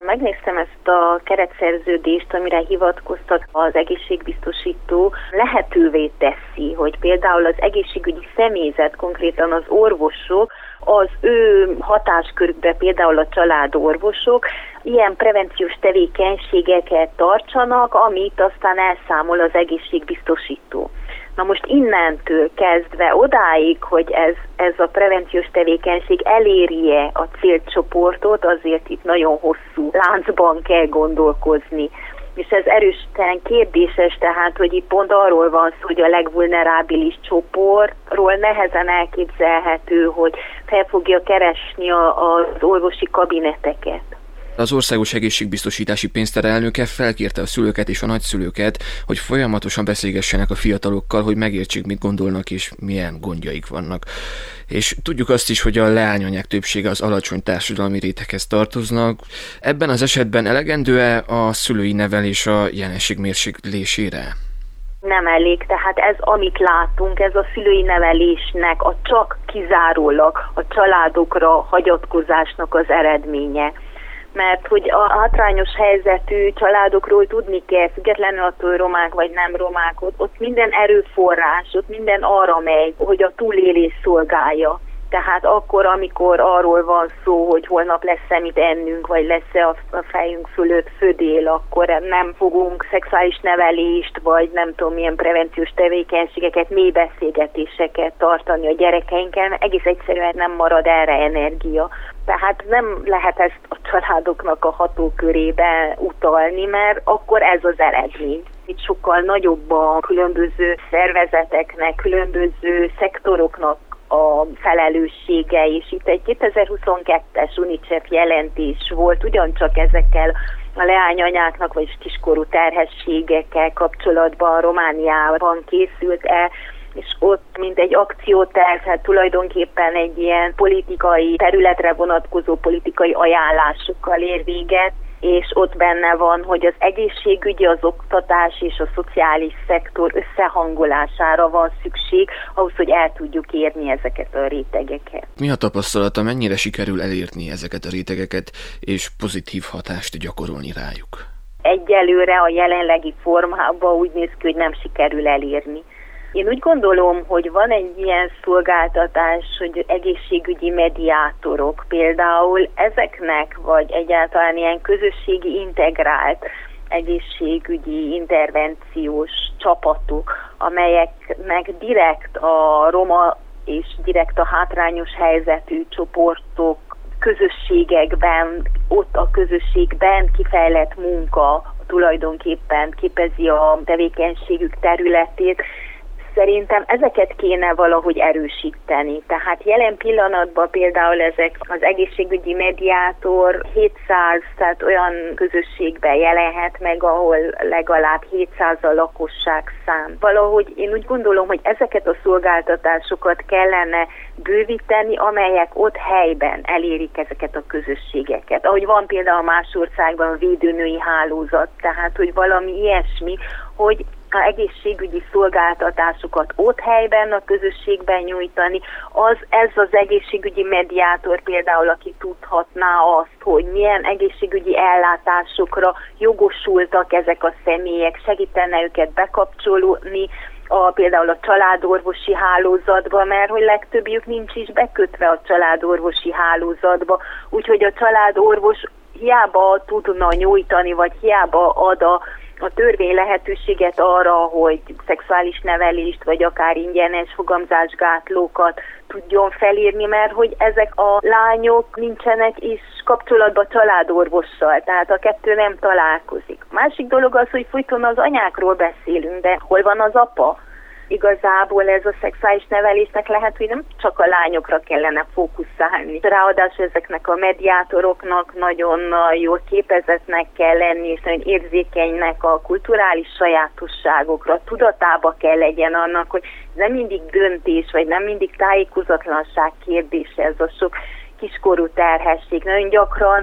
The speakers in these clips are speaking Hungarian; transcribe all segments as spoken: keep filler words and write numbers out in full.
megnéztem ezt a keretszerződést, amire hivatkoztat az egészségbiztosító, lehetővé teszi, hogy például az egészségügyi személyzet, konkrétan az orvosok, az ő hatáskörükbe például a családorvosok ilyen prevenciós tevékenységeket tartsanak, amit aztán elszámol az egészségbiztosító. Na most innentől kezdve odáig, hogy ez, ez a prevenciós tevékenység elérje a célcsoportot, azért itt nagyon hosszú láncban kell gondolkozni. És ez erősen kérdéses, tehát, hogy itt pont arról van szó, hogy a legvulnerábilis csoportról nehezen elképzelhető, hogy fel fogja keresni a, az orvosi kabineteket. Az Országos Egészségbiztosítási Pénztár elnöke felkérte a szülőket és a nagyszülőket, hogy folyamatosan beszélgessenek a fiatalokkal, hogy megértsék, mit gondolnak és milyen gondjaik vannak. És tudjuk azt is, hogy a leányanyák többsége az alacsony társadalmi réteghez tartoznak. Ebben az esetben elegendő-e a szülői nevelés a jelenség mérséklésére? Nem elég, tehát ez, amit látunk, ez a szülői nevelésnek a csak kizárólag a családokra hagyatkozásnak az eredménye. Mert hogy a hátrányos helyzetű családokról tudni kell, függetlenül attól, romák vagy nem romák, ott, ott minden erőforrás, ott minden arra megy, hogy a túlélés szolgálja. Tehát akkor, amikor arról van szó, hogy holnap lesz-e mit ennünk, vagy lesz-e a fejünk fölött födél, akkor nem fogunk szexuális nevelést, vagy nem tudom, milyen prevenciós tevékenységeket, mély beszélgetéseket tartani a gyerekeinkkel, mert egész egyszerűen nem marad erre energia. Tehát nem lehet ezt a családoknak a hatókörébe utalni, mert akkor ez az eredmény. Itt sokkal nagyobb a különböző szervezeteknek, különböző szektoroknak a felelőssége, és itt egy kétezer-huszonkettes UNICEF jelentés volt ugyancsak ezekkel a leányanyáknak, vagy kiskorú terhességekkel kapcsolatban Romániában készült el, és ott mint egy akcióterv, hát tulajdonképpen egy ilyen politikai területre vonatkozó politikai ajánlásokkal ér véget, és ott benne van, hogy az egészségügyi, az oktatás és a szociális szektor összehangolására van szükség, ahhoz, hogy el tudjuk érni ezeket a rétegeket. Mi a tapasztalata, mennyire sikerül elérni ezeket a rétegeket, és pozitív hatást gyakorolni rájuk? Egyelőre a jelenlegi formában úgy néz ki, hogy nem sikerül elérni. Én úgy gondolom, hogy van egy ilyen szolgáltatás, hogy egészségügyi mediátorok például ezeknek, vagy egyáltalán ilyen közösségi integrált egészségügyi intervenciós csapatok, amelyeknek direkt a roma és direkt a hátrányos helyzetű csoportok közösségekben, ott a közösségben kifejlett munka tulajdonképpen képezi a tevékenységük területét. Szerintem ezeket kéne valahogy erősíteni. Tehát jelen pillanatban például ezek az egészségügyi mediátor hétszáz, tehát olyan közösségben jelenhet meg, ahol legalább hétszáz a lakosságszám. Valahogy én úgy gondolom, hogy ezeket a szolgáltatásokat kellene bővíteni, amelyek ott helyben elérik ezeket a közösségeket. Ahogy van például más országban védőnői hálózat, tehát hogy valami ilyesmi, hogy a egészségügyi szolgáltatásokat ott helyben, a közösségben nyújtani, az ez az egészségügyi mediátor például, aki tudhatná azt, hogy milyen egészségügyi ellátásokra jogosultak ezek a személyek, segítene őket bekapcsolódni, a, például a családorvosi hálózatba, mert hogy legtöbbjük nincs is bekötve a családorvosi hálózatba, úgyhogy a családorvos hiába tudna nyújtani, vagy hiába ad a a törvény lehetőséget arra, hogy szexuális nevelést, vagy akár ingyenes fogamzásgátlókat tudjon felírni, mert hogy ezek a lányok nincsenek is kapcsolatban családorvossal, tehát a kettő nem találkozik. Másik dolog az, hogy folyton az anyákról beszélünk, de hol van az apa? Igazából ez a szexuális nevelésnek lehet, hogy nem csak a lányokra kellene fókuszálni. Ráadásul ezeknek a mediátoroknak nagyon jól képezetnek kell lenni, és nagyon érzékenynek a kulturális sajátosságokra, tudatába kell legyen annak, hogy nem mindig döntés, vagy nem mindig tájékozatlanság kérdése ez a sok kiskorú terhesség. Nagyon gyakran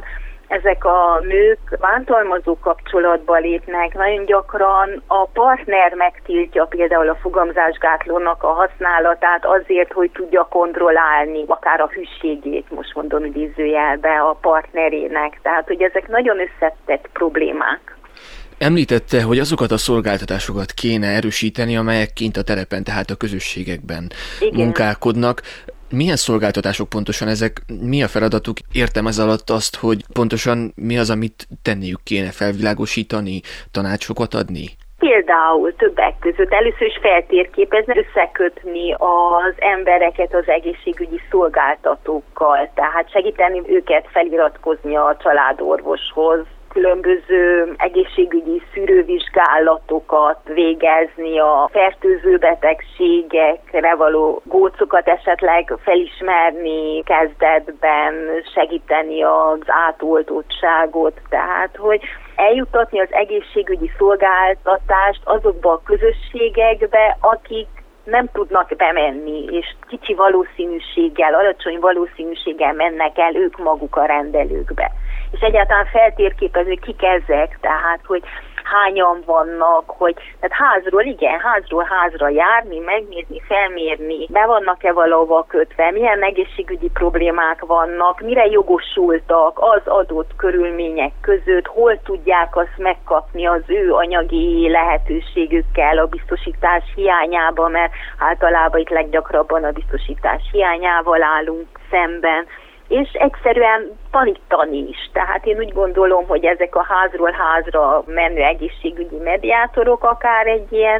ezek a nők bántalmazó kapcsolatba lépnek, nagyon gyakran a partner megtiltja például a fogamzásgátlónak a használatát azért, hogy tudja kontrollálni akár a hűségét, most mondom idézőjelbe, a partnerének. Tehát, hogy ezek nagyon összetett problémák. Említette, hogy azokat a szolgáltatásokat kéne erősíteni, amelyek kint a terepen, tehát a közösségekben Igen. munkálkodnak. Milyen szolgáltatások pontosan ezek? Mi a feladatuk? Értem ez alatt azt, hogy pontosan mi az, amit tenniük kéne, felvilágosítani, tanácsokat adni? Például többek között először is feltérképezni, összekötni az embereket az egészségügyi szolgáltatókkal, tehát segíteni őket feliratkozni a családorvoshoz, különböző egészségügyi szűrővizsgálatokat végezni, a fertőző betegségekre való gócokat esetleg felismerni kezdetben, segíteni az átoltottságot, tehát hogy eljuttatni az egészségügyi szolgáltatást azokba a közösségekbe, akik nem tudnak bemenni, és kicsi valószínűséggel, alacsony valószínűséggel mennek el ők maguk a rendelőkbe. És egyáltalán feltérképezni, kik ezek, tehát, hogy hányan vannak, hogy tehát házról, igen, házról házra járni, megnézni, felmérni, be vannak-e valahova kötve, milyen egészségügyi problémák vannak, mire jogosultak az adott körülmények között, hol tudják azt megkapni az ő anyagi lehetőségükkel a biztosítás hiányában, mert általában itt leggyakrabban a biztosítás hiányával állunk szemben, és egyszerűen tanítani is. Tehát én úgy gondolom, hogy ezek a házról házra menő egészségügyi mediátorok akár egy ilyen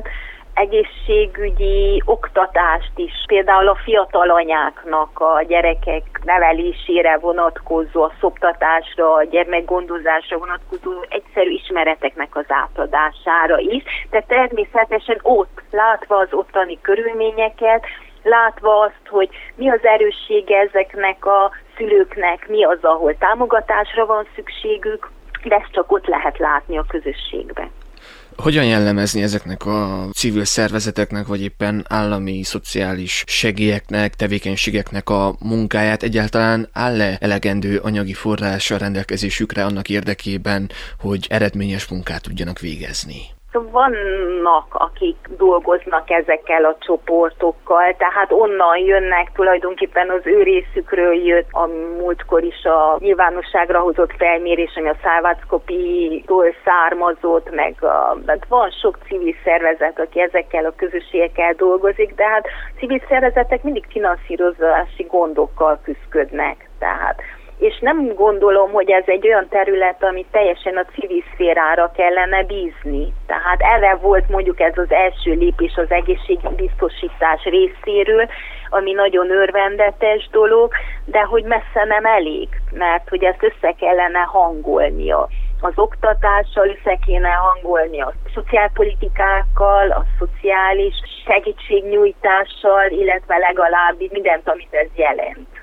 egészségügyi oktatást is, például a fiatal anyáknak a gyerekek nevelésére vonatkozó, a szoptatásra, a gyermekgondozásra vonatkozó egyszerű ismereteknek az átadására is, de természetesen ott, látva az ottani körülményeket, látva azt, hogy mi az erőssége ezeknek a szülőknek, mi az, ahol támogatásra van szükségük, de ezt csak ott lehet látni a közösségben. Hogyan jellemezni ezeknek a civil szervezeteknek, vagy éppen állami, szociális segélyeknek, tevékenységeknek a munkáját? Egyáltalán áll-e elegendő anyagi forrás a rendelkezésükre annak érdekében, hogy eredményes munkát tudjanak végezni? Vannak, akik dolgoznak ezekkel a csoportokkal, tehát onnan jönnek, tulajdonképpen az ő részükről jött a múltkor is a nyilvánosságra hozott felmérés, ami a Szárváckopi-tól származott, meg a, hát van sok civil szervezet, aki ezekkel a közösségekkel dolgozik, de hát civil szervezetek mindig finanszírozási gondokkal küszködnek, tehát és nem gondolom, hogy ez egy olyan terület, amit teljesen a civil szférára kellene bízni. Tehát erre volt mondjuk ez az első lépés az egészségbiztosítás részéről, ami nagyon örvendetes dolog, de hogy messze nem elég, mert hogy ezt össze kellene hangolnia. Az oktatással össze kéne hangolni a szociálpolitikákkal, a szociális segítségnyújtással, illetve legalább mindent, amit ez jelent.